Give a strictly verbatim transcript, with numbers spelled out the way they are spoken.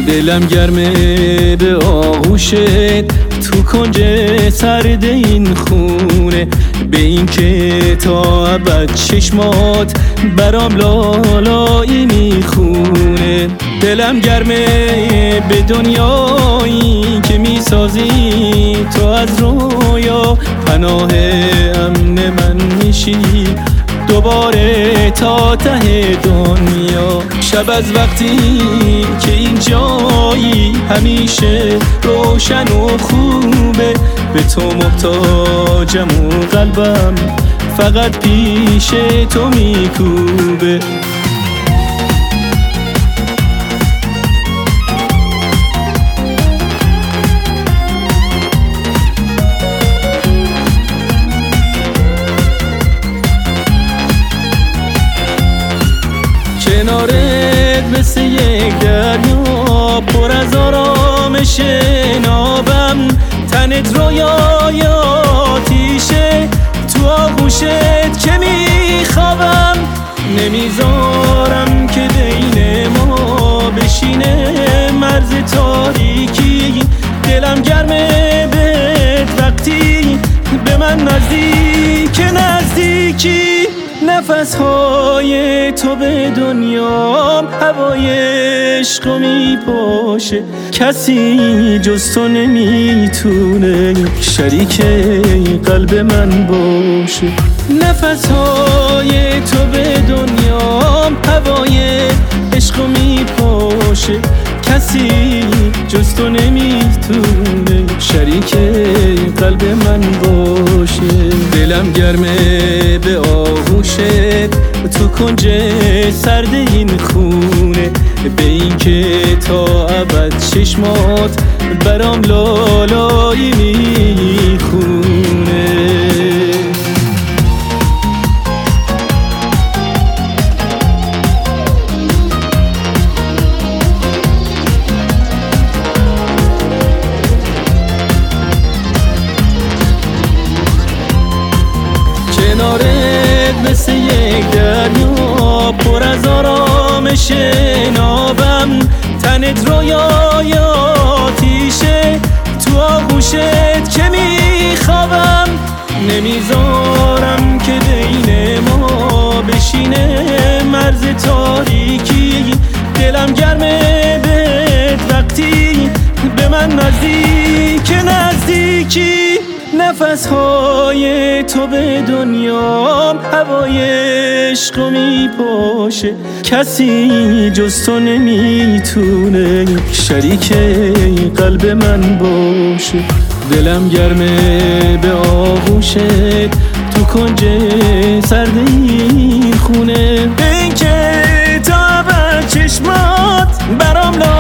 دلم گرمه به آغوشت تو کنج سرد این خونه، به این که تا ابد چشمات برام لالایی میخونه. دلم گرمه به دنیایی که میسازی تو از رویا، پناه امن من میشی دوباره تا ته دنیا. شب از وقتی که این جایی همیشه روشن و خوبه، به تو محتاجم و قلبم فقط پیش تو میکوبه. کنارت مثل یک دریا پر از آرامش نابم، تنت رویای آتیشه تو آغوشت که میخوابم. نمیذارم که بین ما بشینه مرز تاریکی، دلم گرمه بهت وقتی به من نزدیک نزدیکی. نفسهای تو به دنیا هوای عشق میپاشه، کسی جز تو نمیتونه شریک قلب من باشه. نفسهای تو به دنیا هوای عشق میپاشه، کسی جز تو نمیتونه شریک قلب من باشه. دلم گرمه به آغوشت تو کنج سرد این خونه، به این که تا ابد چشمات برام لالایی میخونه. کنارت مثل یک دریا پر از آرامش نابم، تنت رویای آتیشه تو آغوشت که میخوابم. نمیذارم که بین ما بشینه مرز تاریکی، دلم گرمه بهت وقتی به من نزدیک نزدیکی. نفسهای تو به دنیا هوای عشق میپاشه، کسی جز تو نمیتونه شریک قلب من باشه. دلم گرمه به آغوشت تو کنج سرد این خونه، این که تا ابد چشمات برام